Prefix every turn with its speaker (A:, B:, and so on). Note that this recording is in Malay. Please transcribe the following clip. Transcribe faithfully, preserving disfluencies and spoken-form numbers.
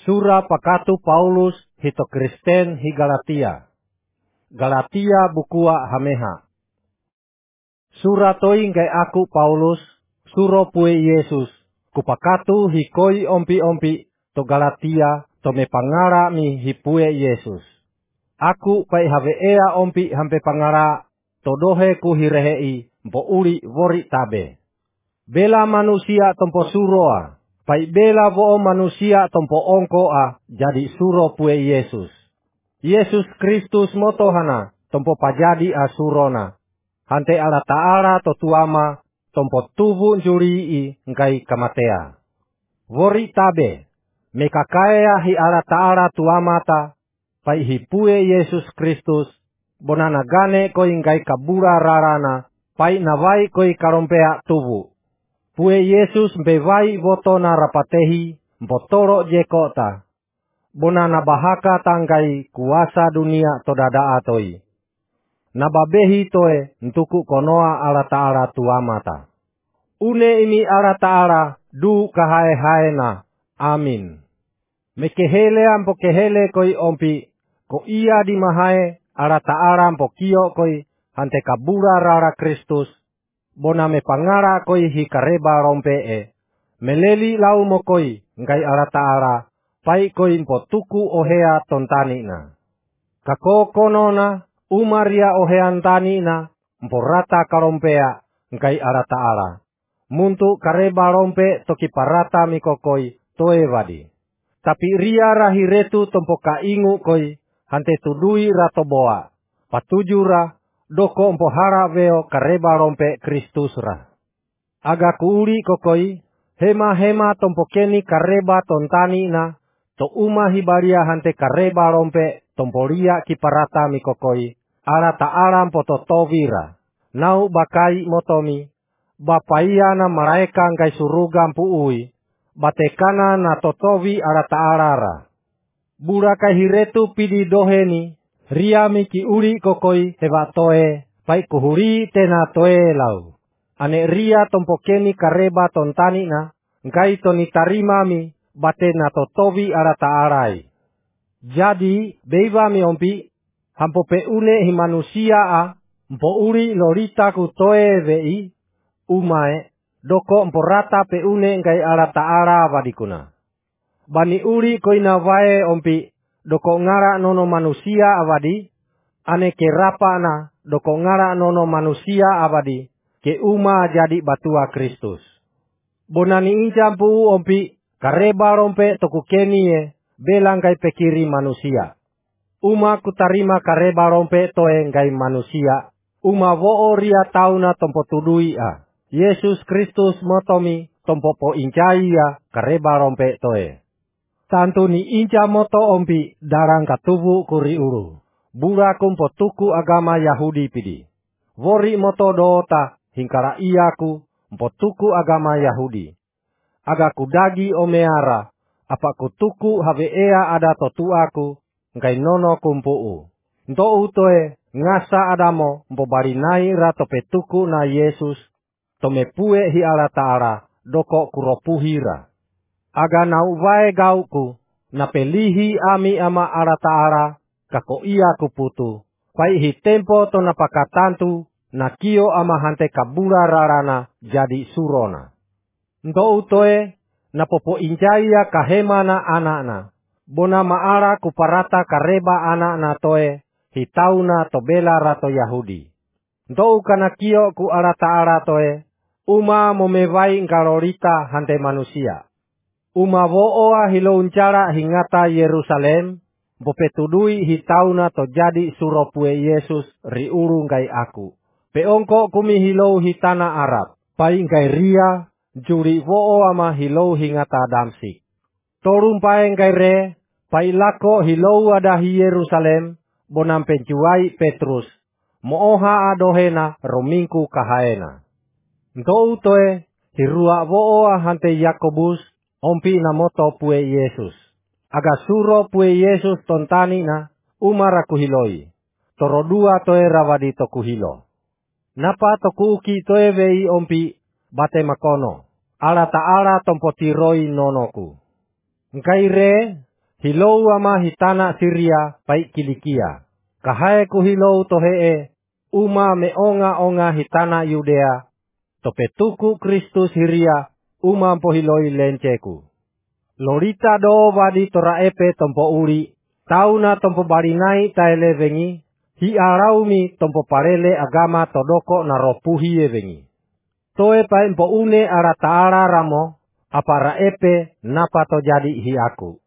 A: Sura pakatu Paulus hito Kristen hi Galatia. Galatia bukua hameha. Sura toi ngai aku Paulus, suro pue Yesus, kupakatu hikoi ompi-ompi to Galatia to me pangara mi hipue Yesus. Aku pai have ea ompi hampe pangara to dohe ku hirehei mpo uli wori tabe. Bela manusia tompo suroa, pai bela vo manusia tompo ongko a jadi suro pue Yesus. Yesus Kristus motohana tompo pajadi a surona. Hante ala ta'ala to tuama tompo tubu njuri ngai kamatea. Wori tabe, mekakaya hi ala ta'ala tuamata, pai hipue Yesus Kristus, bonana gane koi ngai kabura rarana, pai nawai koi karompea tubu. Pue Yesus mbewai botona rapatehi, mbotoro jekota. Bonana bahaka tanggai kuasa dunia todada atoi. Nababehi toe ntuku konoa ala ta'ala tuamata. Une imi ala ta'ala du kahae haena. Amin. Mekehele ampo kehele koi ompi, ko ia di mahae ala ta'ala ampo kio koi hante kabura rara Kristus. Bona me pangara koi hikareba rompee. Meleli lau mo koi ngai ala ta'ala, pai koi mpo tuku ohea tontanina. Kako konona umaria oheantanina mporata karompea ngai ala ta'ala. Muntu kareba rompe toki parata mikokoi toe wadi. Tapi ria rahiretu tompo kaingu koi hante tudui ratoboa. Patujura doko mpohara veo kareba rompe Kristus ra. Aga kuuri kokoi hema hema tompo keni kareba tontani na to uma hibaria hante kareba rompe tomporia kiparata mikokoi ala ta'ala mpototovira. Nau bakai motomi bapaia na maraeka ngai suruga mpuui batekana na totovi ala ta'ala ra. Buraka hiretu pidi doheni ria miki uri kokoi heba toe, pai kuhuri tena toe lau. Ane ria tompokeni kareba tontani na, ngai toni tarima mi, bate na totovi ala ta'arai. Jadi, beiba mi ompi, hampo pe une hi manusia a, mpo uri lorita ku toe vei, umae, doko mpo rata pe une ngai ala ta'ara vadikuna. Bani uri koina vae ompi, doko ngara nono manusia abadi, ane ke rapa na doko ngara nono manusia abadi, ke uma jadi batua Kristus. Bonani incampu ompi, kareba rompe toku kenie, belang kai pekiri manusia. Uma kutarima kareba rompe toe ngai manusia, uma voo ria tauna tompo tudui a. Yesus Kristus motomi tompo po incai ya kareba rompe toe. Tantu ni inca moto ompi darang katubu kuri uru. Bura kumpo tuku agama Yahudi pidi. Wori moto doota hingkara iaku mpo tuku agama Yahudi. Aga kudagi omeara apa kutuku have ea ada totuaku ngai nono kumpuu. Nto utoe ngasa adamo mpo barinai rato petuku na Yesus tomepue hi ala ta'ala doko kuropuhira. Aga nau vae gauku, na pelihi ami ama ala ta'ala, kako ia kuputu. Pai hi tempo to na pakatantu, na kio ama hante kabura rarana jadi surona. Nto utoe, na popo injaya kahema na anakna. Bona maara kuparata kareba anakna toe, hitauna to bela rato Yahudi. Nto ukana kio ku ala ta'ala toe, uma momewai ngalorita hante manusia. Uma vo'oa hilo uncara hingata Yerusalem, bopetudui hitauna to jadi suropue Yesus riuru ngai aku. Peongko kumi hilo hitana Arab, pai ngai ria, juri vo'oa ma hilo hingata Damsik. Torum pai ngai re, pai lako hilo ada hi Yerusalem, bonam pencuai Petrus, mooha adohena romingku kahaena. Nto utoe, hirua vo'oa hante Yakobus, ompi na moto pue Yesus. Aga suro pue Yesus tontani na umara kuhiloi. Toro dua toe rawadi to kuhilo. Napa to kuuki toe vei ompi bate makono. Ala ta'ala tompo tiroi nonoku. Nkai re Hilou ama hitana Syria pai Kilikia. Kahai ku hilou tohee, uma meonga-onga hitana Yudea, topetuku Kristus hiria, uma pohiloi lenceku. Lorita do wadi toraepe tompo uri, tauna tompo barinai taele vengi, hi araumi tompo parele agama todoko naropuhi vengi. Toe pai mpo une ara taara ramo, apa raepe napa to jadi hi aku.